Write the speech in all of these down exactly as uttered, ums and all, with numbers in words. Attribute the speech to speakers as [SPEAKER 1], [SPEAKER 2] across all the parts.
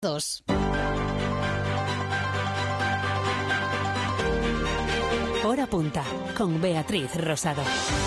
[SPEAKER 1] Dos.
[SPEAKER 2] Hora punta con Beatriz Rosado.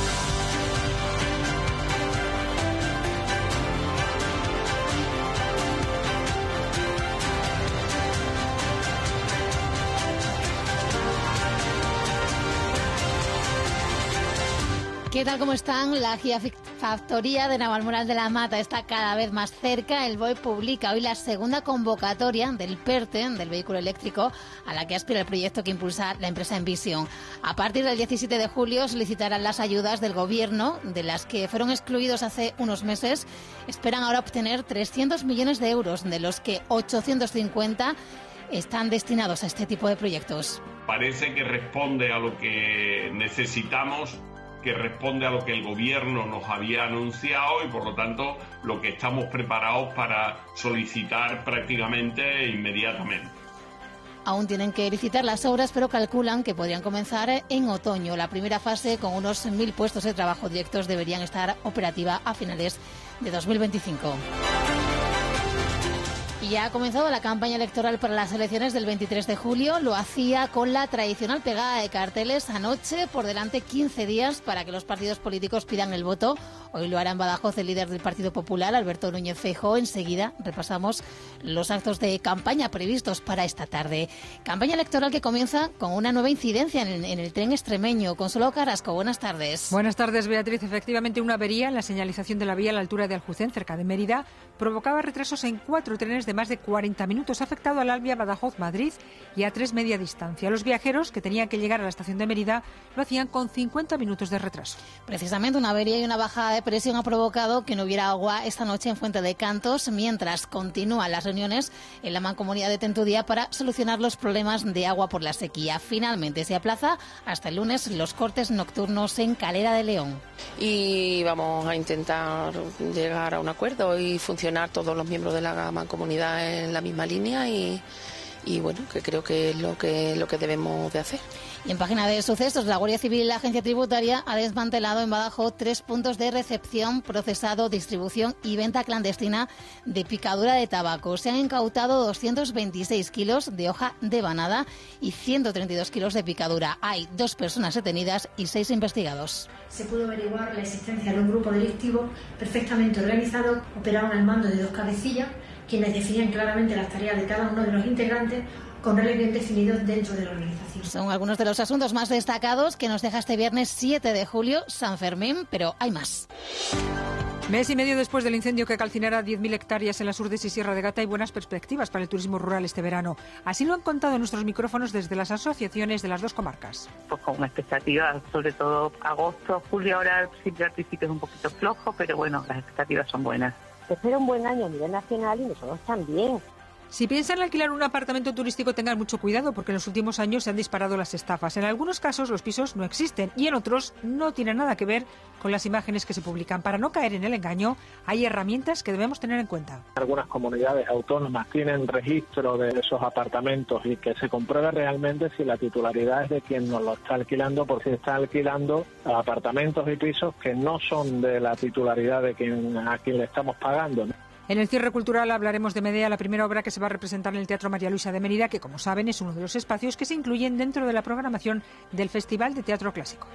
[SPEAKER 1] ¿Qué tal, cómo están? La Gigafactoría de Navalmoral de la Mata está cada vez más cerca. El B O E publica hoy la segunda convocatoria del PERTE, del vehículo eléctrico, a la que aspira el proyecto que impulsa la empresa Envision. A partir del diecisiete de julio solicitarán las ayudas del Gobierno, de las que fueron excluidos hace unos meses. Esperan ahora obtener trescientos millones de euros, de los que ochocientos cincuenta están destinados a este tipo de proyectos.
[SPEAKER 3] Parece que responde a lo que necesitamos, que responde a lo que el Gobierno nos había anunciado y, por lo tanto, lo que estamos preparados para solicitar prácticamente inmediatamente.
[SPEAKER 1] Aún tienen que licitar las obras, pero calculan que podrían comenzar en otoño. La primera fase, con unos mil puestos de trabajo directos, deberían estar operativa a finales de dos mil veinticinco. Y ya ha comenzado la campaña electoral para las elecciones del veintitrés de julio. Lo hacía con la tradicional pegada de carteles anoche, por delante quince días para que los partidos políticos pidan el voto. Hoy lo hará en Badajoz el líder del Partido Popular, Alberto Núñez Feijóo. Enseguida repasamos los actos de campaña previstos para esta tarde. Campaña electoral que comienza con una nueva incidencia en el, en el tren extremeño. Consuelo Carrasco, buenas tardes.
[SPEAKER 4] Buenas tardes, Beatriz. Efectivamente, una avería en la señalización de la vía a la altura de Aljucén, cerca de Mérida, provocaba retrasos en cuatro trenes de más de cuarenta minutos, afectado al Alvia Badajoz-Madrid y a tres media distancia. Los viajeros que tenían que llegar a la estación de Mérida lo hacían con cincuenta minutos de retraso.
[SPEAKER 1] Precisamente una avería y una bajada de presión ha provocado que no hubiera agua esta noche en Fuente de Cantos, mientras continúan las reuniones en la Mancomunidad de Tentudía para solucionar los problemas de agua por la sequía. Finalmente se aplaza hasta el lunes los cortes nocturnos en Calera de León.
[SPEAKER 5] Y vamos a intentar llegar a un acuerdo y funcionar todos los miembros de la Mancomunidad en la misma línea y, y bueno, que creo que es lo que, lo que debemos de hacer.
[SPEAKER 1] Y en página de sucesos, la Guardia Civil y la Agencia Tributaria ha desmantelado en Badajoz tres puntos de recepción, procesado, distribución y venta clandestina de picadura de tabaco. Se han incautado doscientos veintiséis kilos de hoja de banada y ciento treinta y dos kilos de picadura. Hay dos personas detenidas y seis investigados.
[SPEAKER 6] Se pudo averiguar la existencia de un grupo delictivo perfectamente organizado, operaban al mando de dos cabecillas, quienes definían claramente las tareas de cada uno de los integrantes, con roles bien definidos dentro de la organización.
[SPEAKER 1] Son algunos de los asuntos más destacados que nos deja este viernes siete de julio, San Fermín, pero hay más.
[SPEAKER 4] Mes y medio después del incendio que calcinará diez mil hectáreas en las Urdes y Sierra de Gata, hay buenas perspectivas para el turismo rural este verano. Así lo han contado en nuestros micrófonos desde las asociaciones de las dos comarcas.
[SPEAKER 7] Pues con expectativas, sobre todo agosto, julio, ahora siempre al principio es un poquito flojo, pero bueno, las expectativas son buenas.
[SPEAKER 8] Se espera un buen año a nivel nacional y nosotros también.
[SPEAKER 4] Si piensan alquilar un apartamento turístico, tengan mucho cuidado porque en los últimos años se han disparado las estafas. En algunos casos los pisos no existen y en otros no tienen nada que ver con las imágenes que se publican. Para no caer en el engaño, hay herramientas que debemos tener en cuenta.
[SPEAKER 9] Algunas comunidades autónomas tienen registro de esos apartamentos y que se compruebe realmente si la titularidad es de quien nos lo está alquilando, porque se está alquilando apartamentos y pisos que no son de la titularidad de quien a quien le estamos pagando, ¿no?
[SPEAKER 4] En el cierre cultural hablaremos de Medea, la primera obra que se va a representar en el Teatro María Luisa de Mérida, que, como saben, es uno de los espacios que se incluyen dentro de la programación del Festival de Teatro Clásico.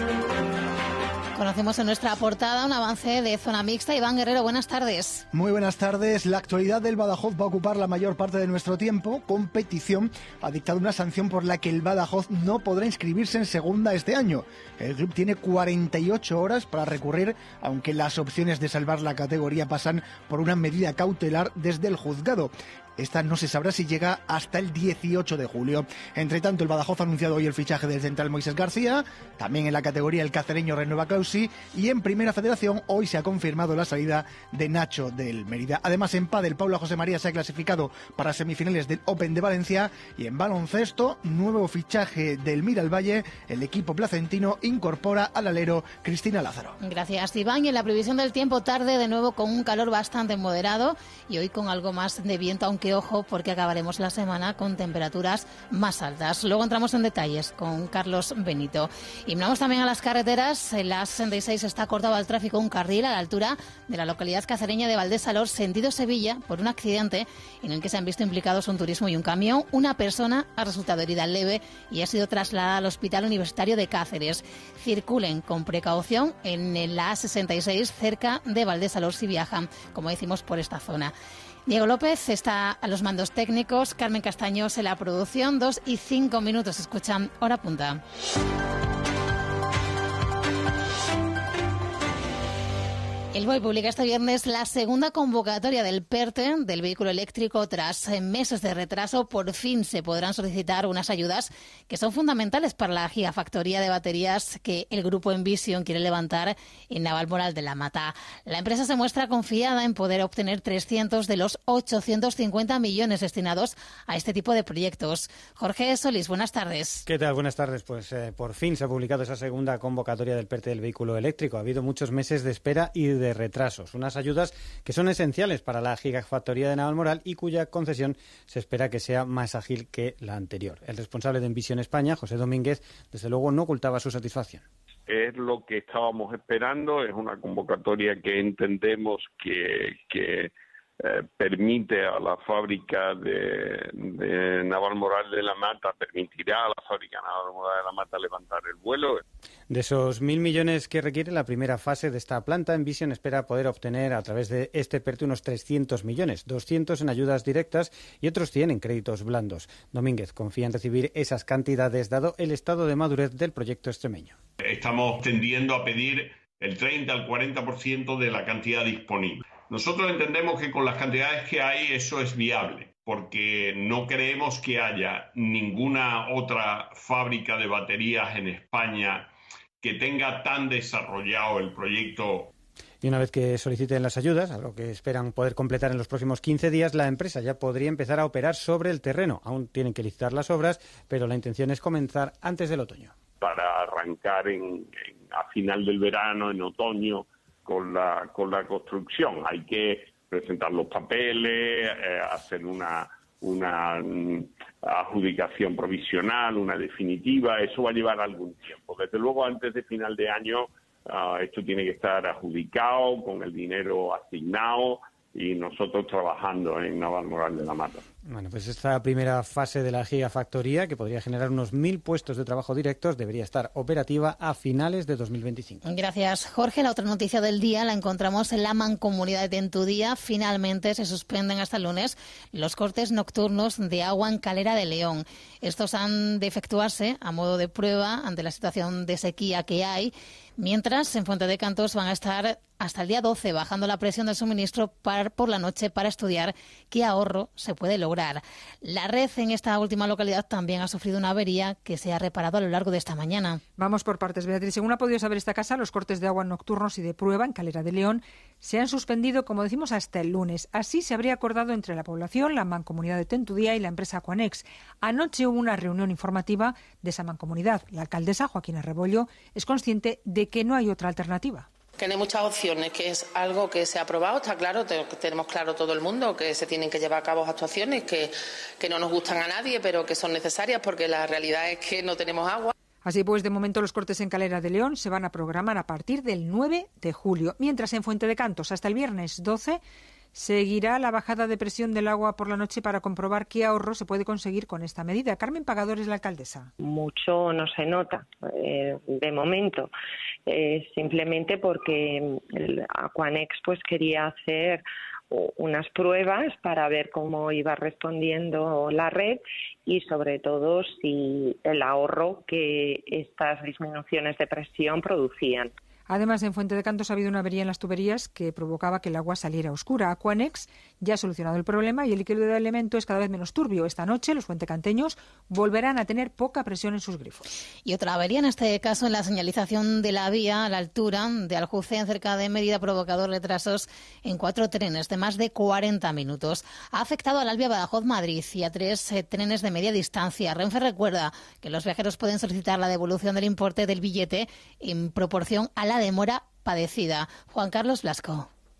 [SPEAKER 1] Conocemos en nuestra portada un avance de Zona Mixta. Iván Guerrero, buenas tardes.
[SPEAKER 10] Muy buenas tardes. La actualidad del Badajoz va a ocupar la mayor parte de nuestro tiempo. Competición ha dictado una sanción por la que el Badajoz no podrá inscribirse en segunda este año. El club tiene cuarenta y ocho horas para recurrir, aunque las opciones de salvar la categoría pasan por una medida cautelar desde el juzgado. Esta no se sabrá si llega hasta el dieciocho de julio. Entre tanto, el Badajoz ha anunciado hoy el fichaje del central Moisés García. También en la categoría el cacereño renueva Clausi. Y en Primera Federación hoy se ha confirmado la salida de Nacho del Mérida. Además, en pádel, Paula José María se ha clasificado para semifinales del Open de Valencia. Y en baloncesto, nuevo fichaje del Miralvalle. El equipo placentino incorpora al alero Cristina Lázaro.
[SPEAKER 1] Gracias, Iván. Y en la previsión del tiempo, tarde de nuevo con un calor bastante moderado y hoy con algo más de viento, aunque ojo, porque acabaremos la semana con temperaturas más altas. Luego entramos en detalles con Carlos Benito. Y miramos también a las carreteras. Las sesenta y seis está cortado al tráfico un carril a la altura de la localidad cacereña de Valdesalor, sentido Sevilla, por un accidente en el que se han visto implicados un turismo y un camión. Una persona ha resultado herida leve y ha sido trasladada al Hospital Universitario de Cáceres. Circulen con precaución en la A sesenta y seis cerca de Valdesalor si viajan, como decimos, por esta zona. Diego López está a los mandos técnicos, Carmen Castaños en la producción. Dos y cinco minutos, escuchan Hora Punta. El B O E publica este viernes la segunda convocatoria del PERTE, del vehículo eléctrico. Tras meses de retraso, por fin se podrán solicitar unas ayudas que son fundamentales para la gigafactoría de baterías que el grupo Envision quiere levantar en Navalmoral de la Mata. La empresa se muestra confiada en poder obtener trescientos de los ochocientos cincuenta millones destinados a este tipo de proyectos. Jorge Solís, buenas tardes.
[SPEAKER 11] ¿Qué tal? Buenas tardes. Pues eh, por fin se ha publicado esa segunda convocatoria del PERTE del vehículo eléctrico. Ha habido muchos meses de espera y de de retrasos, unas ayudas que son esenciales para la gigafactoría de Navalmoral y cuya concesión se espera que sea más ágil que la anterior. El responsable de Envision España, José Domínguez, desde luego no ocultaba su satisfacción.
[SPEAKER 3] Es lo que estábamos esperando, es una convocatoria que entendemos que, que eh, permite a la fábrica de, de Navalmoral de la Mata, permitirá a la fábrica Navalmoral de la Mata levantar el vuelo.
[SPEAKER 11] De esos mil millones que requiere la primera fase de esta planta, Envision espera poder obtener a través de este PERTE unos trescientos millones, doscientos en ayudas directas y otros cien en créditos blandos. Domínguez confía en recibir esas cantidades dado el estado de madurez del proyecto extremeño.
[SPEAKER 3] Estamos tendiendo a pedir el treinta al cuarenta por ciento de la cantidad disponible. Nosotros entendemos que con las cantidades que hay eso es viable, porque no creemos que haya ninguna otra fábrica de baterías en España que tenga tan desarrollado el proyecto.
[SPEAKER 11] Y una vez que soliciten las ayudas, a lo que esperan poder completar en los próximos quince días, la empresa ya podría empezar a operar sobre el terreno. Aún tienen que licitar las obras, pero la intención es comenzar antes del otoño.
[SPEAKER 3] Para arrancar en, en, a final del verano, en otoño, con la, con la construcción. Hay que presentar los papeles, eh, hacer una, una um, adjudicación provisional, una definitiva. Eso va a llevar algún tiempo. Desde luego, antes de final de año, uh, esto tiene que estar adjudicado, con el dinero asignado, y nosotros trabajando en Navalmoral de la Mata.
[SPEAKER 11] Bueno, pues esta primera fase de la gigafactoría, que podría generar unos mil puestos de trabajo directos, debería estar operativa a finales de dos mil veinticinco.
[SPEAKER 1] Gracias, Jorge. La otra noticia del día la encontramos en la Mancomunidad de Tentudía. Finalmente se suspenden hasta el lunes los cortes nocturnos de agua en Calera de León. Estos han de efectuarse a modo de prueba ante la situación de sequía que hay, mientras en Fuente de Cantos van a estar hasta el día doce bajando la presión del suministro para, por la noche para estudiar qué ahorro se puede lograr. La red en esta última localidad también ha sufrido una avería que se ha reparado a lo largo de esta mañana.
[SPEAKER 4] Vamos por partes, Beatriz. Según ha podido saber esta casa, los cortes de agua nocturnos y de prueba en Calera de León se han suspendido, como decimos, hasta el lunes. Así se habría acordado entre la población, la Mancomunidad de Tentudía y la empresa Aquanex. Anoche hubo una reunión informativa de esa mancomunidad. La alcaldesa, Joaquina Rebollo, es consciente de que no hay otra alternativa.
[SPEAKER 5] Que no hay muchas opciones, que es algo que se ha aprobado, está claro, tenemos claro todo el mundo que se tienen que llevar a cabo actuaciones que, que no nos gustan a nadie, pero que son necesarias porque la realidad es que no tenemos agua.
[SPEAKER 4] Así pues, de momento los cortes en Calera de León se van a programar a partir del nueve de julio, mientras en Fuente de Cantos hasta el viernes doce seguirá la bajada de presión del agua por la noche para comprobar qué ahorro se puede conseguir con esta medida. Carmen Pagador es la alcaldesa.
[SPEAKER 8] Mucho no se nota eh, de momento, eh, simplemente porque el Aquanex pues quería hacer unas pruebas para ver cómo iba respondiendo la red y sobre todo si el ahorro que estas disminuciones de presión producían.
[SPEAKER 4] Además, en Fuente de Cantos ha habido una avería en las tuberías que provocaba que el agua saliera oscura. Aquanex ya ha solucionado el problema y el líquido de elemento es cada vez menos turbio. Esta noche los fuentecanteños volverán a tener poca presión en sus grifos.
[SPEAKER 1] Y otra avería, en este caso en la señalización de la vía a la altura de Aljucén, cerca de Mérida, ha provocado retrasos en cuatro trenes de más de cuarenta minutos. Ha afectado al Albia Badajoz-Madrid y a tres eh, trenes de media distancia. Renfe recuerda que los viajeros pueden solicitar la devolución del importe del billete en proporción a la demora padecida. Juan Carlos Blasco.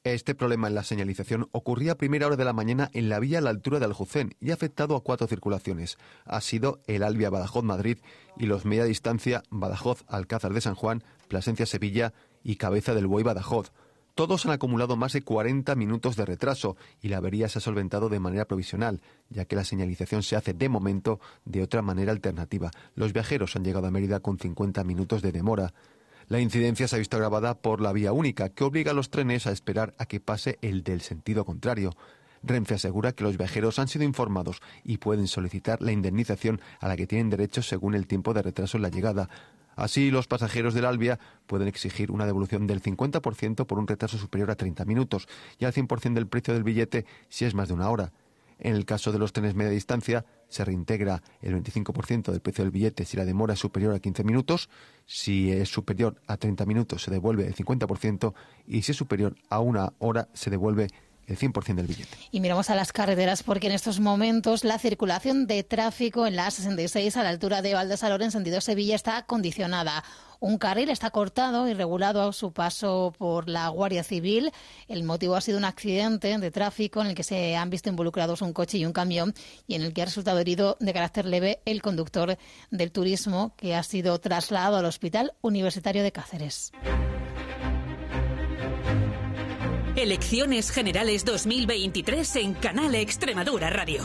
[SPEAKER 12] Este problema en la señalización ocurría a primera hora de la mañana en la vía a la altura de Aljucén y ha afectado a cuatro circulaciones. Ha sido el Albia-Badajoz-Madrid y los media distancia Badajoz-Alcázar de San Juan, Plasencia-Sevilla y Cabeza del Buey-Badajoz. Todos han acumulado más de cuarenta minutos de retraso y la avería se ha solventado de manera provisional, ya que la señalización se hace de momento de otra manera alternativa. Los viajeros han llegado a Mérida con cincuenta minutos de demora. La incidencia se ha visto agravada por la vía única, que obliga a los trenes a esperar a que pase el del sentido contrario. Renfe asegura que los viajeros han sido informados y pueden solicitar la indemnización a la que tienen derecho según el tiempo de retraso en la llegada. Así, los pasajeros del Albia pueden exigir una devolución del cincuenta por ciento por un retraso superior a treinta minutos y al cien por ciento del precio del billete si es más de una hora. En el caso de los trenes media distancia, se reintegra el veinticinco por ciento del precio del billete si la demora es superior a quince minutos. Si es superior a treinta minutos, se devuelve el cincuenta por ciento y si es superior a una hora, se devuelve el cien por ciento del billete.
[SPEAKER 1] Y miramos a las carreteras porque en estos momentos la circulación de tráfico en la A sesenta y seis a la altura de Valdesalor en sentido Sevilla está condicionada. Un carril está cortado y regulado a su paso por la Guardia Civil. El motivo ha sido un accidente de tráfico en el que se han visto involucrados un coche y un camión y en el que ha resultado herido de carácter leve el conductor del turismo, que ha sido trasladado al Hospital Universitario de Cáceres.
[SPEAKER 2] Elecciones Generales dos mil veintitrés en Canal Extremadura Radio.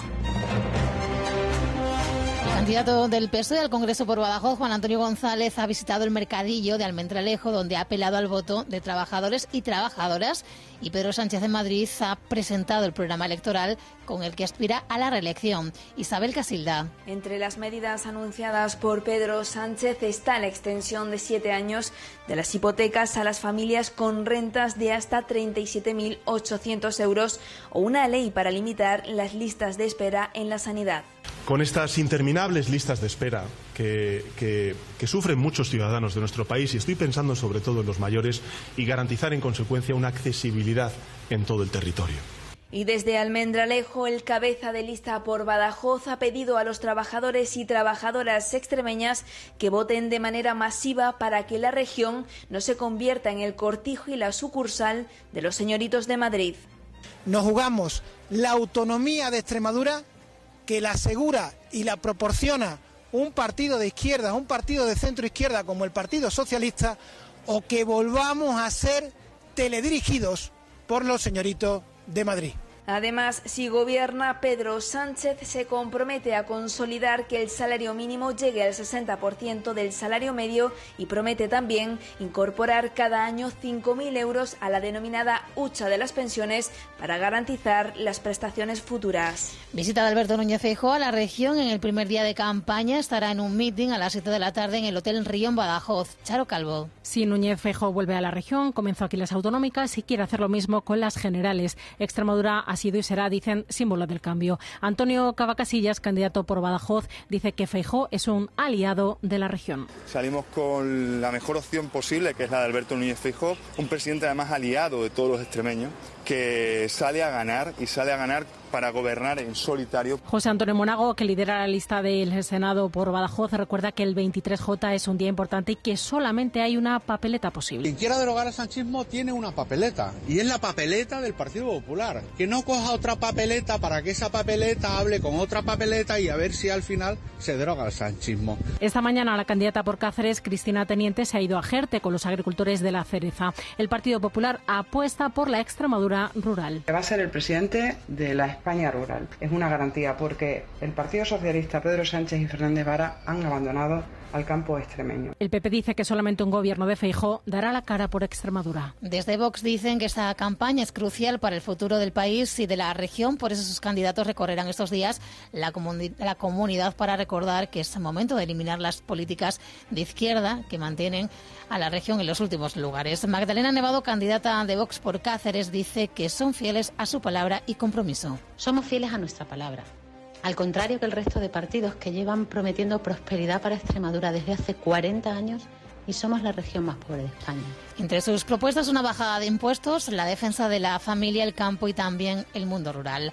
[SPEAKER 1] El candidato del P S O E al Congreso por Badajoz, Juan Antonio González, ha visitado el mercadillo de Almendralejo, donde ha apelado al voto de trabajadores y trabajadoras. Y Pedro Sánchez de Madrid ha presentado el programa electoral con el que aspira a la reelección. Isabel Casilda.
[SPEAKER 13] Entre las medidas anunciadas por Pedro Sánchez está la extensión de siete años de las hipotecas a las familias con rentas de hasta treinta y siete mil ochocientos euros o una ley para limitar las listas de espera en la sanidad.
[SPEAKER 14] Con estas interminables listas de espera que, que, que sufren muchos ciudadanos de nuestro país, y estoy pensando sobre todo en los mayores, y garantizar en consecuencia una accesibilidad en todo el territorio.
[SPEAKER 13] Y desde Almendralejo, el cabeza de lista por Badajoz ha pedido a los trabajadores y trabajadoras extremeñas que voten de manera masiva para que la región no se convierta en el cortijo y la sucursal de los señoritos de Madrid.
[SPEAKER 15] Nos jugamos la autonomía de Extremadura, que la asegura y la proporciona un partido de izquierda, un partido de centro izquierda como el Partido Socialista, o que volvamos a ser teledirigidos por los señoritos de Madrid.
[SPEAKER 13] Además, si gobierna, Pedro Sánchez se compromete a consolidar que el salario mínimo llegue al sesenta por ciento del salario medio y promete también incorporar cada año cinco mil euros a la denominada hucha de las pensiones para garantizar las prestaciones futuras.
[SPEAKER 1] Visita de Alberto Núñez Feijóo a la región en el primer día de campaña. Estará en un meeting a las siete de la tarde en el Hotel Río en Badajoz. Charo Calvo.
[SPEAKER 16] Si Núñez Feijóo vuelve a la región, comenzó aquí las autonómicas y quiere hacer lo mismo con las generales. Extremadura ha sido y será, dicen, símbolo del cambio. Antonio Cavacasillas, candidato por Badajoz, dice que Feijóo es un aliado de la región.
[SPEAKER 17] Salimos con la mejor opción posible, que es la de Alberto Núñez Feijóo, un presidente además aliado de todos los extremeños, que sale a ganar y sale a ganar para gobernar en solitario.
[SPEAKER 16] José Antonio Monago, que lidera la lista del Senado por Badajoz, recuerda que el veintitrés J es un día importante y que solamente hay una papeleta posible.
[SPEAKER 18] Quien quiera derogar el sanchismo tiene una papeleta, y es la papeleta del Partido Popular. Que no coja otra papeleta para que esa papeleta hable con otra papeleta y a ver si al final se deroga el sanchismo.
[SPEAKER 16] Esta mañana la candidata por Cáceres, Cristina Teniente, se ha ido a Jerte con los agricultores de La Cereza. El Partido Popular apuesta por la Extremadura rural.
[SPEAKER 19] Va a ser el presidente de la España rural. Es una garantía porque el Partido Socialista, Pedro Sánchez y Fernández Vara han abandonado al campo extremeño.
[SPEAKER 16] El P P dice que solamente un gobierno de Feijóo dará la cara por Extremadura.
[SPEAKER 1] Desde Vox dicen que esta campaña es crucial para el futuro del país y de la región, por eso sus candidatos recorrerán estos días la, comuni- la comunidad para recordar que es momento de eliminar las políticas de izquierda que mantienen a la región en los últimos lugares. Magdalena Nevado, candidata de Vox por Cáceres, dice que son fieles a su palabra y compromiso.
[SPEAKER 20] Somos fieles a nuestra palabra. Al contrario que el resto de partidos que llevan prometiendo prosperidad para Extremadura desde hace cuarenta años y somos la región más pobre de España.
[SPEAKER 1] Entre sus propuestas, una bajada de impuestos, la defensa de la familia, el campo y también el mundo rural.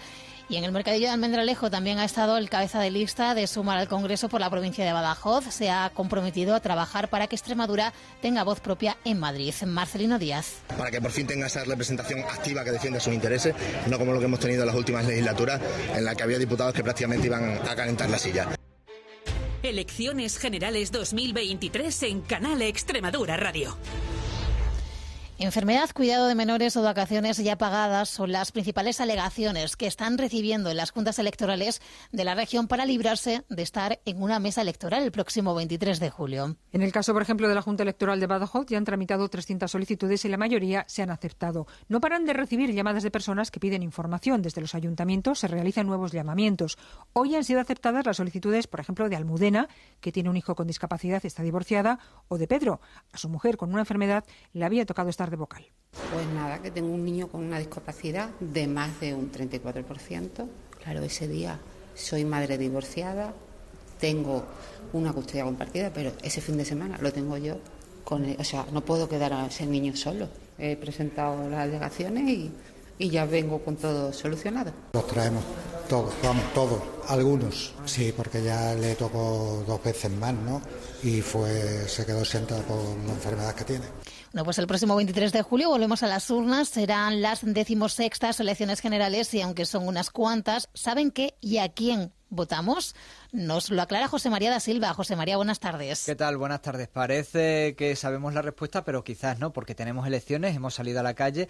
[SPEAKER 1] Y en el mercadillo de Almendralejo también ha estado el cabeza de lista de Sumar al Congreso por la provincia de Badajoz. Se ha comprometido a trabajar para que Extremadura tenga voz propia en Madrid. Marcelino Díaz.
[SPEAKER 21] Para que por fin tenga esa representación activa que defienda sus intereses, no como lo que hemos tenido en las últimas legislaturas, en la que había diputados que prácticamente iban a calentar la silla.
[SPEAKER 2] Elecciones Generales dos mil veintitrés en Canal Extremadura Radio.
[SPEAKER 1] Enfermedad, cuidado de menores o vacaciones ya pagadas son las principales alegaciones que están recibiendo en las juntas electorales de la región para librarse de estar en una mesa electoral el próximo veintitrés de julio.
[SPEAKER 4] En el caso, por ejemplo, de la Junta Electoral de Badajoz, ya han tramitado trescientas solicitudes y la mayoría se han aceptado. No paran de recibir llamadas de personas que piden información. Desde los ayuntamientos se realizan nuevos llamamientos. Hoy han sido aceptadas las solicitudes, por ejemplo, de Almudena, que tiene un hijo con discapacidad y está divorciada, o de Pedro. A su mujer con una enfermedad le había tocado estar de vocal.
[SPEAKER 22] Pues nada, que tengo un niño con una discapacidad de más de un treinta y cuatro por ciento. Claro, ese día soy madre divorciada, tengo una custodia compartida, pero ese fin de semana lo tengo yo con él. O sea, no puedo quedar a ese niño solo. He presentado las alegaciones y, y ya vengo con todo solucionado.
[SPEAKER 23] Los traemos todos, vamos, todos, algunos, sí, porque ya le tocó dos veces más, ¿no? Y fue, se quedó sentada por la enfermedad que tiene.
[SPEAKER 1] Bueno, pues el próximo veintitrés de julio volvemos a las urnas, serán las decimosextas elecciones generales y aunque son unas cuantas, ¿saben qué y a quién votamos? Nos lo aclara José María da Silva. José María, buenas tardes.
[SPEAKER 24] ¿Qué tal? Buenas tardes. Parece que sabemos la respuesta, pero quizás no, porque tenemos elecciones, hemos salido a la calle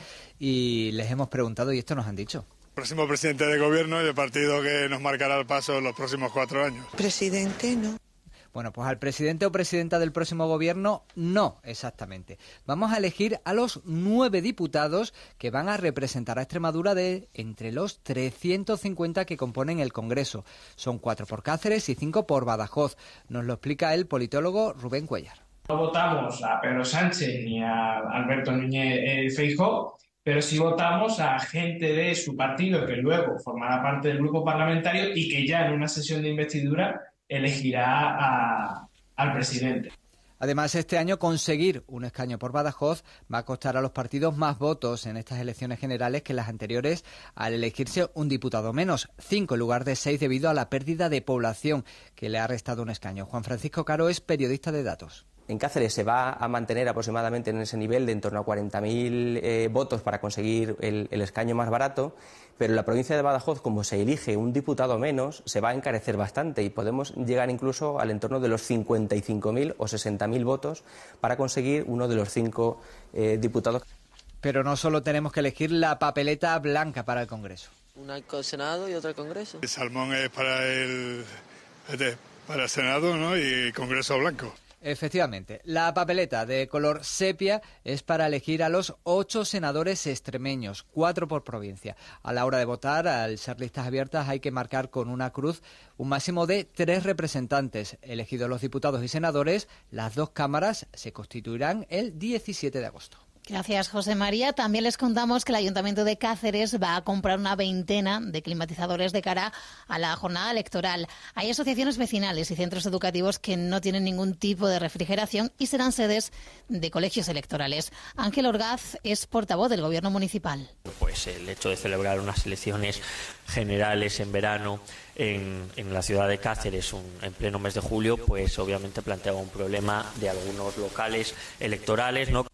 [SPEAKER 24] y les hemos preguntado y esto nos han dicho.
[SPEAKER 25] Próximo presidente de gobierno y el partido que nos marcará el paso en los próximos cuatro años.
[SPEAKER 22] Presidente, no.
[SPEAKER 24] Bueno, pues al presidente o presidenta del próximo gobierno, no, exactamente. Vamos a elegir a los nueve diputados que van a representar a Extremadura de entre los trescientos cincuenta que componen el Congreso. Son cuatro por Cáceres y cinco por Badajoz. Nos lo explica el politólogo Rubén Cuellar.
[SPEAKER 26] No votamos a Pedro Sánchez ni a Alberto Núñez eh, Feijóo, pero sí votamos a gente de su partido que luego formará parte del grupo parlamentario y que ya en una sesión de investidura elegirá a, al presidente.
[SPEAKER 24] Además, este año conseguir un escaño por Badajoz va a costar a los partidos más votos en estas elecciones generales que las anteriores, al elegirse un diputado menos, cinco en lugar de seis debido a la pérdida de población que le ha restado un escaño. Juan Francisco Caro es periodista de Datos.
[SPEAKER 27] En Cáceres se va a mantener aproximadamente en ese nivel de en torno a cuarenta mil eh, votos para conseguir el, el escaño más barato, pero en la provincia de Badajoz, como se elige un diputado menos, se va a encarecer bastante y podemos llegar incluso al entorno de los cincuenta y cinco mil o sesenta mil votos para conseguir uno de los cinco eh, diputados.
[SPEAKER 24] Pero no solo tenemos que elegir la papeleta blanca para el Congreso.
[SPEAKER 28] Una al Senado y otra al Congreso.
[SPEAKER 25] El salmón es para el, para el Senado, ¿no? Y Congreso blanco.
[SPEAKER 24] Efectivamente, la papeleta de color sepia es para elegir a los ocho senadores extremeños, cuatro por provincia. A la hora de votar, al ser listas abiertas, hay que marcar con una cruz un máximo de tres representantes. Elegidos los diputados y senadores, las dos cámaras se constituirán el diecisiete de agosto.
[SPEAKER 1] Gracias, José María. También les contamos que el Ayuntamiento de Cáceres va a comprar una veintena de climatizadores de cara a la jornada electoral. Hay asociaciones vecinales y centros educativos que no tienen ningún tipo de refrigeración y serán sedes de colegios electorales. Ángel Orgaz es portavoz del Gobierno municipal.
[SPEAKER 29] Pues el hecho de celebrar unas elecciones generales en verano en, en la ciudad de Cáceres un, en pleno mes de julio, pues obviamente planteaba un problema de algunos locales electorales, ¿no?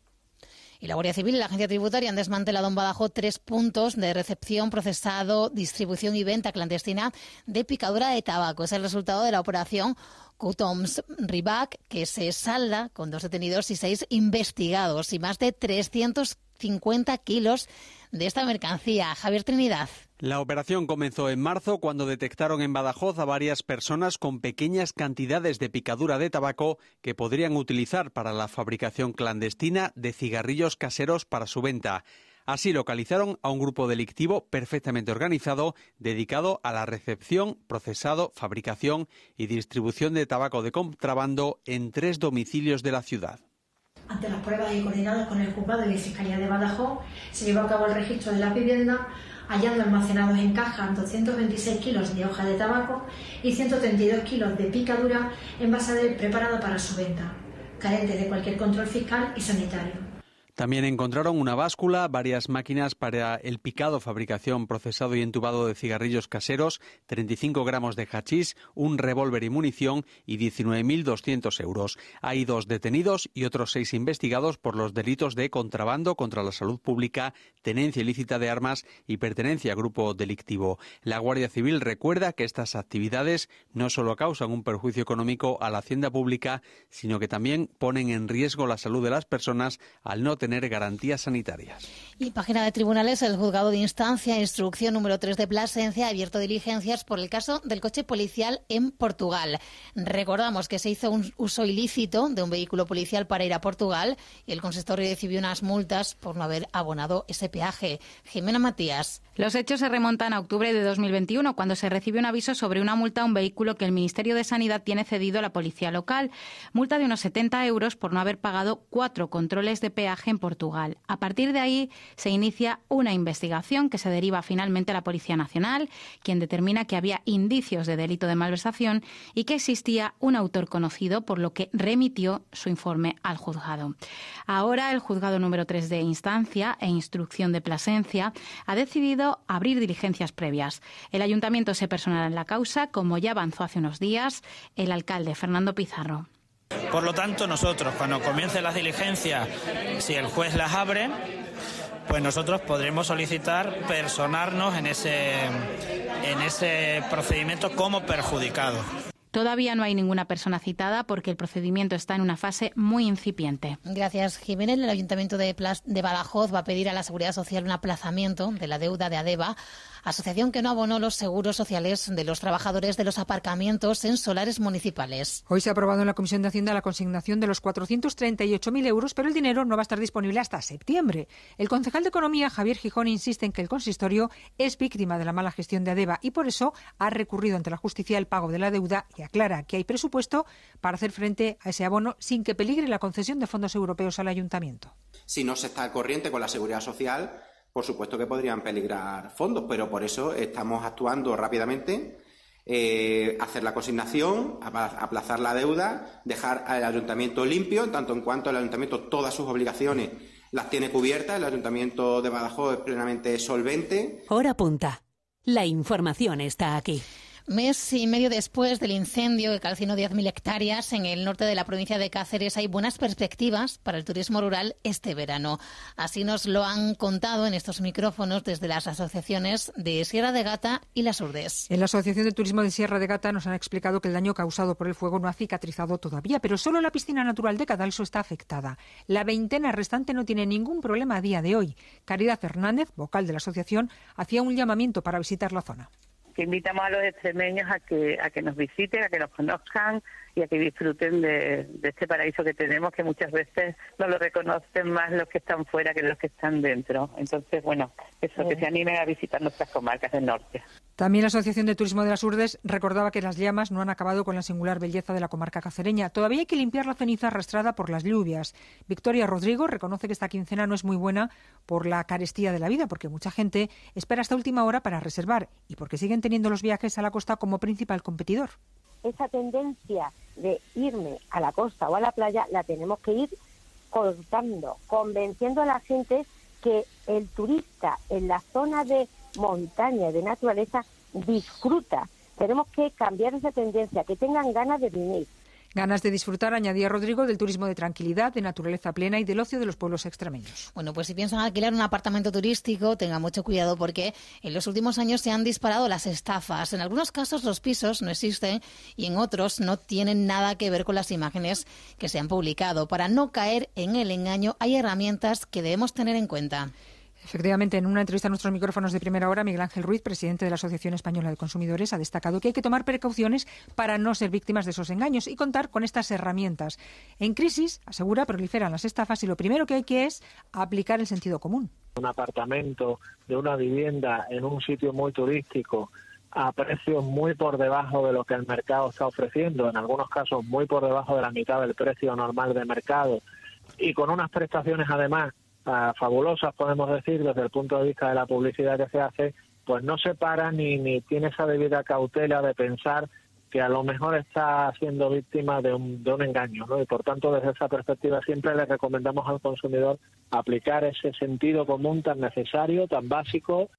[SPEAKER 1] Y la Guardia Civil y la Agencia Tributaria han desmantelado en Badajoz tres puntos de recepción, procesado, distribución y venta clandestina de picadura de tabaco. Es el resultado de la operación Cutoms Ribac, que se salda con dos detenidos y seis investigados y más de trescientos cincuenta kilos de esta mercancía. Javier Trinidad.
[SPEAKER 30] La operación comenzó en marzo cuando detectaron en Badajoz a varias personas con pequeñas cantidades de picadura de tabaco que podrían utilizar para la fabricación clandestina de cigarrillos caseros para su venta. Así localizaron a un grupo delictivo perfectamente organizado dedicado a la recepción, procesado, fabricación y distribución de tabaco de contrabando en tres domicilios de la ciudad.
[SPEAKER 6] Ante las pruebas y coordinadas con el juzgado y la Fiscalía de Badajoz, se llevó a cabo el registro de la vivienda, hallando almacenados en cajas doscientos veintiséis kilos de hoja de tabaco y ciento treinta y dos kilos de picadura envasada y preparada para su venta, carente de cualquier control fiscal y sanitario.
[SPEAKER 30] También encontraron una báscula, varias máquinas para el picado, fabricación, procesado y entubado de cigarrillos caseros, treinta y cinco gramos de hachís, un revólver y munición y diecinueve mil doscientos euros. Hay dos detenidos y otros seis investigados por los delitos de contrabando contra la salud pública, tenencia ilícita de armas y pertenencia a grupo delictivo. La Guardia Civil recuerda que estas actividades no solo causan un perjuicio económico a la hacienda pública, sino que también ponen en riesgo la salud de las personas al no tener garantías sanitarias.
[SPEAKER 1] Y página de tribunales, el juzgado de instancia, instrucción número tres de Plasencia, ha abierto diligencias por el caso del coche policial en Portugal. Recordamos que se hizo un uso ilícito de un vehículo policial para ir a Portugal y el consistorio recibió unas multas por no haber abonado ese peaje. Jimena Matías.
[SPEAKER 3] Los hechos se remontan a octubre de dos mil veintiuno, cuando se recibió un aviso sobre una multa a un vehículo que el Ministerio de Sanidad tiene cedido a la policía local. Multa de unos setenta euros por no haber pagado cuatro controles de peaje en Portugal. A partir de ahí se inicia una investigación que se deriva finalmente a la Policía Nacional, quien determina que había indicios de delito de malversación y que existía un autor conocido, por lo que remitió su informe al juzgado. Ahora el juzgado número tres de instancia e instrucción de Plasencia ha decidido abrir diligencias previas. El ayuntamiento se personará en la causa, como ya avanzó hace unos días el alcalde Fernando Pizarro.
[SPEAKER 5] Por lo tanto, nosotros, cuando comiencen las diligencias, si el juez las abre, pues nosotros podremos solicitar personarnos en ese, en ese procedimiento como perjudicados.
[SPEAKER 3] Todavía no hay ninguna persona citada porque el procedimiento está en una fase muy incipiente.
[SPEAKER 1] Gracias, Jiménez. El Ayuntamiento de, Plas- de Badajoz va a pedir a la Seguridad Social un aplazamiento de la deuda de ADEVA, asociación que no abonó los seguros sociales de los trabajadores de los aparcamientos en solares municipales.
[SPEAKER 4] Hoy se ha aprobado en la Comisión de Hacienda la consignación de los cuatrocientos treinta y ocho mil euros, pero el dinero no va a estar disponible hasta septiembre. El concejal de Economía, Javier Gijón, insiste en que el consistorio es víctima de la mala gestión de ADEVA y por eso ha recurrido ante la justicia el pago de la deuda y aclara que hay presupuesto para hacer frente a ese abono sin que peligre la concesión de fondos europeos al ayuntamiento.
[SPEAKER 7] Si no se está al corriente con la Seguridad Social, por supuesto que podrían peligrar fondos, pero por eso estamos actuando rápidamente, eh, hacer la consignación, aplazar la deuda, dejar al ayuntamiento limpio, tanto en cuanto el ayuntamiento todas sus obligaciones las tiene cubiertas, el ayuntamiento de Badajoz es plenamente solvente.
[SPEAKER 2] Hora punta. La información está aquí.
[SPEAKER 1] Mes y medio después del incendio que calcinó diez mil hectáreas en el norte de la provincia de Cáceres, hay buenas perspectivas para el turismo rural este verano. Así nos lo han contado en estos micrófonos desde las asociaciones de Sierra de Gata y Las Urdes.
[SPEAKER 4] En la Asociación de Turismo de Sierra de Gata nos han explicado que el daño causado por el fuego no ha cicatrizado todavía, pero solo la piscina natural de Cadalso está afectada. La veintena restante no tiene ningún problema a día de hoy. Caridad Fernández, vocal de la asociación, hacía un llamamiento para visitar la zona.
[SPEAKER 8] Que invitamos a los extremeños a que a que nos visiten, a que nos conozcan y a que disfruten de, de este paraíso que tenemos, que muchas veces no lo reconocen más los que están fuera que los que están dentro. Entonces, bueno, eso, que se animen a visitar nuestras comarcas del norte.
[SPEAKER 4] También la Asociación de Turismo de Las Urdes recordaba que las llamas no han acabado con la singular belleza de la comarca cacereña. Todavía hay que limpiar la ceniza arrastrada por las lluvias. Victoria Rodrigo reconoce que esta quincena no es muy buena por la carestía de la vida, porque mucha gente espera hasta última hora para reservar y porque siguen teniendo los viajes a la costa como principal competidor.
[SPEAKER 9] Esa tendencia de irme a la costa o a la playa la tenemos que ir cortando, convenciendo a la gente que el turista en la zona de montaña, de naturaleza, disfruta. Tenemos que cambiar esa tendencia, que tengan ganas de venir.
[SPEAKER 4] Ganas de disfrutar, añadía Rodrigo, del turismo de tranquilidad, de naturaleza plena y del ocio de los pueblos extremeños.
[SPEAKER 1] Bueno, pues si piensan alquilar un apartamento turístico, tengan mucho cuidado porque en los últimos años se han disparado las estafas. En algunos casos los pisos no existen y en otros no tienen nada que ver con las imágenes que se han publicado. Para no caer en el engaño hay herramientas que debemos tener en cuenta.
[SPEAKER 4] Efectivamente, en una entrevista a nuestros micrófonos de Primera Hora, Miguel Ángel Ruiz, presidente de la Asociación Española de Consumidores, ha destacado que hay que tomar precauciones para no ser víctimas de esos engaños y contar con estas herramientas. En crisis, asegura, proliferan las estafas y lo primero que hay que es aplicar el sentido común.
[SPEAKER 10] Un apartamento de una vivienda en un sitio muy turístico a precios muy por debajo de lo que el mercado está ofreciendo, en algunos casos muy por debajo de la mitad del precio normal de mercado y con unas prestaciones además Uh, fabulosas, podemos decir, desde el punto de vista de la publicidad que se hace, pues no se para ni, ni tiene esa debida cautela de pensar que a lo mejor está siendo víctima de un, de un engaño, ¿no? Y por tanto, desde esa perspectiva, siempre le recomendamos al consumidor aplicar ese sentido común tan necesario, tan básico.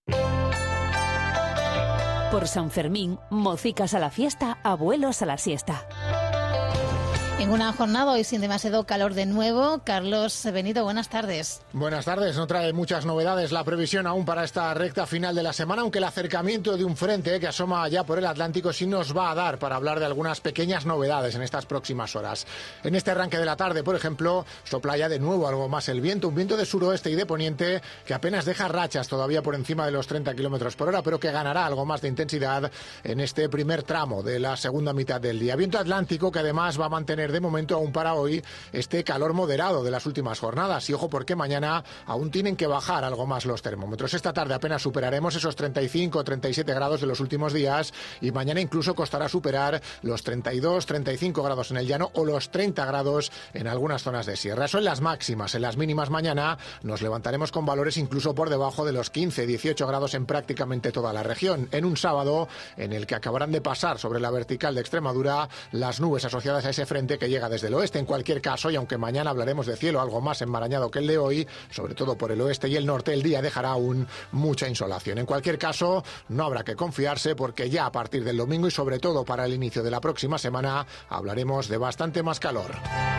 [SPEAKER 11] Por San Fermín, mocicas a la fiesta, abuelos a la siesta.
[SPEAKER 1] En una jornada hoy sin demasiado calor de nuevo. Carlos Benito, buenas tardes.
[SPEAKER 12] Buenas tardes. No trae muchas novedades la previsión aún para esta recta final de la semana, aunque el acercamiento de un frente que asoma ya por el Atlántico sí nos va a dar para hablar de algunas pequeñas novedades en estas próximas horas. En este arranque de la tarde, por ejemplo, sopla ya de nuevo algo más el viento, un viento de suroeste y de poniente que apenas deja rachas todavía por encima de los treinta kilómetros por hora, pero que ganará algo más de intensidad en este primer tramo de la segunda mitad del día. Viento atlántico que además va a mantener de momento aún para hoy este calor moderado de las últimas jornadas. Y ojo porque mañana aún tienen que bajar algo más los termómetros. Esta tarde apenas superaremos esos treinta y cinco o treinta y siete grados de los últimos días y mañana incluso costará superar los treinta y dos, treinta y cinco grados en el llano o los treinta grados en algunas zonas de sierra. Son las máximas. En las mínimas mañana nos levantaremos con valores incluso por debajo de los quince, dieciocho grados en prácticamente toda la región. En un sábado en el que acabarán de pasar sobre la vertical de Extremadura las nubes asociadas a ese frente que llega desde el oeste. En cualquier caso, y aunque mañana hablaremos de cielo algo más enmarañado que el de hoy, sobre todo por el oeste y el norte, el día dejará aún mucha insolación. En cualquier caso, no habrá que confiarse porque ya a partir del domingo y sobre todo para el inicio de la próxima semana hablaremos de bastante más calor.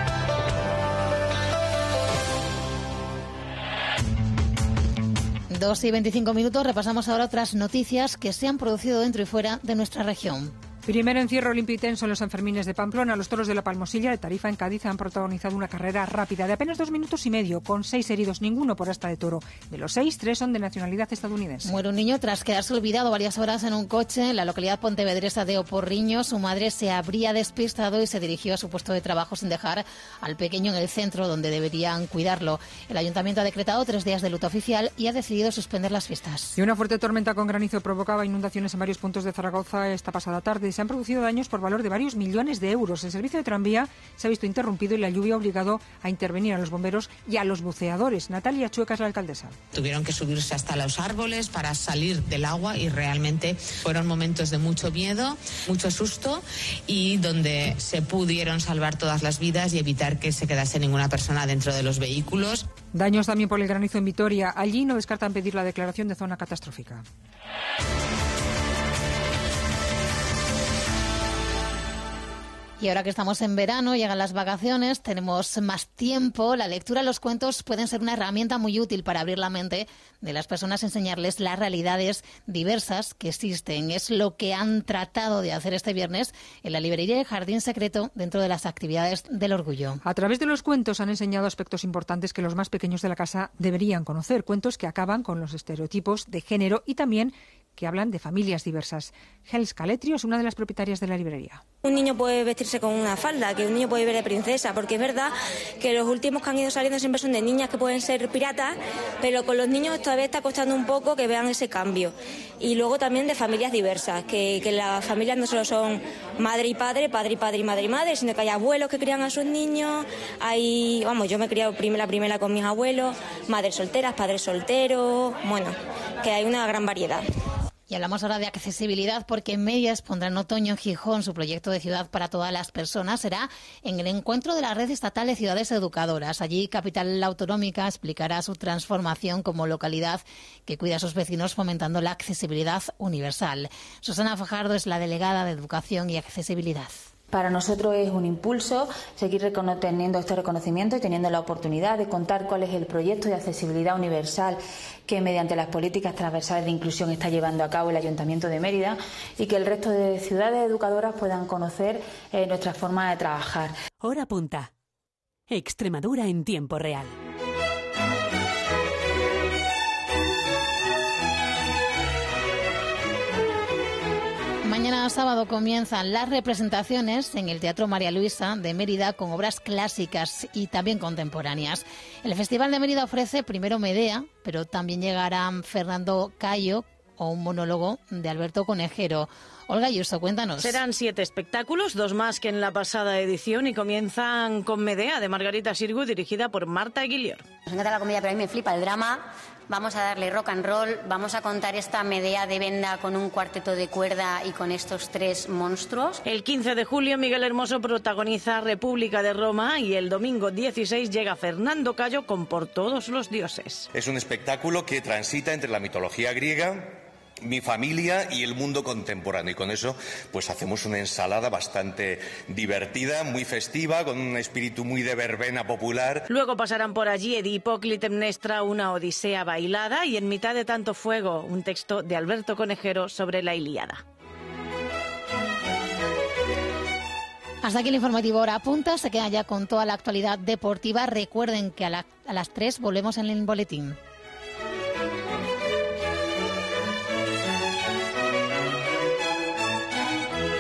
[SPEAKER 1] Dos y veinticinco minutos, repasamos ahora otras noticias que se han producido dentro y fuera de nuestra región.
[SPEAKER 4] Primer encierro limpio y tenso en los Sanfermines de Pamplona. Los toros de la Palmosilla de Tarifa en Cádiz han protagonizado una carrera rápida de apenas dos minutos y medio, con seis heridos, ninguno por asta de toro. De los seis, tres son de nacionalidad estadounidense.
[SPEAKER 1] Muere un niño tras quedarse olvidado varias horas en un coche en la localidad pontevedresa de Oporriño. Su madre se habría despistado y se dirigió a su puesto de trabajo sin dejar al pequeño en el centro donde deberían cuidarlo. El ayuntamiento ha decretado tres días de luto oficial y ha decidido suspender las fiestas.
[SPEAKER 4] Y una fuerte tormenta con granizo provocaba inundaciones en varios puntos de Zaragoza esta pasada tarde. Se han producido daños por valor de varios millones de euros. El servicio de tranvía se ha visto interrumpido y la lluvia ha obligado a intervenir a los bomberos y a los buceadores. Natalia Chueca es la alcaldesa.
[SPEAKER 13] Tuvieron que subirse hasta los árboles para salir del agua y realmente fueron momentos de mucho miedo, mucho susto y donde se pudieron salvar todas las vidas y evitar que se quedase ninguna persona dentro de los vehículos.
[SPEAKER 4] Daños también por el granizo en Vitoria. Allí no descartan pedir la declaración de zona catastrófica.
[SPEAKER 1] Y ahora que estamos en verano, llegan las vacaciones, tenemos más tiempo. La lectura, los cuentos pueden ser una herramienta muy útil para abrir la mente de las personas, enseñarles las realidades diversas que existen. Es lo que han tratado de hacer este viernes en la librería El Jardín Secreto dentro de las actividades del Orgullo.
[SPEAKER 4] A través de los cuentos han enseñado aspectos importantes que los más pequeños de la casa deberían conocer. Cuentos que acaban con los estereotipos de género y también que hablan de familias diversas. Hels Caletrio es una de las propietarias de la librería.
[SPEAKER 14] Un niño puede vestirse con una falda, que un niño puede ir de princesa, porque es verdad que los últimos que han ido saliendo siempre son de niñas que pueden ser piratas, pero con los niños todavía está costando un poco que vean ese cambio. Y luego también de familias diversas, que, que las familias no solo son madre y padre, padre y padre y madre y madre, sino que hay abuelos que crían a sus niños, hay, vamos, yo me he criado primera, primera con mis abuelos, madres solteras, padres solteros, bueno, que hay una gran variedad.
[SPEAKER 1] Y hablamos ahora de accesibilidad porque Medias pondrá en otoño en Gijón su proyecto de ciudad para todas las personas. Será en el encuentro de la Red Estatal de Ciudades Educadoras. Allí Capital Autonómica explicará su transformación como localidad que cuida a sus vecinos fomentando la accesibilidad universal. Susana Fajardo es la delegada de Educación y Accesibilidad.
[SPEAKER 15] Para nosotros es un impulso seguir teniendo este reconocimiento y teniendo la oportunidad de contar cuál es el proyecto de accesibilidad universal que mediante las políticas transversales de inclusión está llevando a cabo el Ayuntamiento de Mérida y que el resto de ciudades educadoras puedan conocer eh, nuestra forma de trabajar.
[SPEAKER 11] Hora punta. Extremadura en tiempo real.
[SPEAKER 1] Mañana sábado comienzan las representaciones en el Teatro María Luisa de Mérida con obras clásicas y también contemporáneas. El Festival de Mérida ofrece primero Medea, pero también llegarán Fernando Cayo o un monólogo de Alberto Conejero. Olga Ayuso, cuéntanos.
[SPEAKER 16] Serán siete espectáculos, dos más que en la pasada edición, y comienzan con Medea de Margarita Xirgu, dirigida por Marta Aguilier.
[SPEAKER 17] Nos encanta la comedia, pero a mí me flipa el drama. vamos a darle rock and roll, vamos a contar esta Medea de Venda con un cuarteto de cuerda y con estos tres monstruos.
[SPEAKER 16] El quince de julio Miguel Hermoso protagoniza República de Roma y el domingo dieciséis llega Fernando Cayo con Por todos los dioses.
[SPEAKER 18] Es un espectáculo que transita entre la mitología griega, mi familia y el mundo contemporáneo, y con eso pues hacemos una ensalada bastante divertida, muy festiva, con un espíritu muy de verbena popular.
[SPEAKER 16] Luego pasarán por allí Edipo, Clitemnestra, una odisea bailada, y En mitad de tanto fuego, un texto de Alberto Conejero sobre la Ilíada.
[SPEAKER 1] Hasta aquí el informativo Hora Punta. Se queda ya con toda la actualidad deportiva. Recuerden que a, la, a las tres volvemos en el boletín.